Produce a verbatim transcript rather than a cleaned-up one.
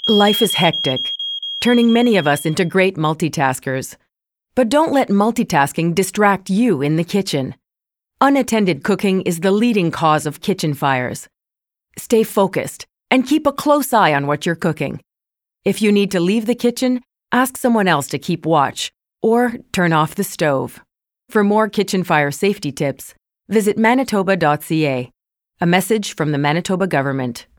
Life is hectic, turning many of us into great multitaskers. But don't let multitasking distract you in the kitchen. Unattended cooking is the leading cause of kitchen fires. Stay focused and keep a close eye on what you're cooking. If you need to leave the kitchen, ask someone else to keep watch or turn off the stove. For more kitchen fire safety tips, visit manitoba dot c a. A message from the Manitoba government.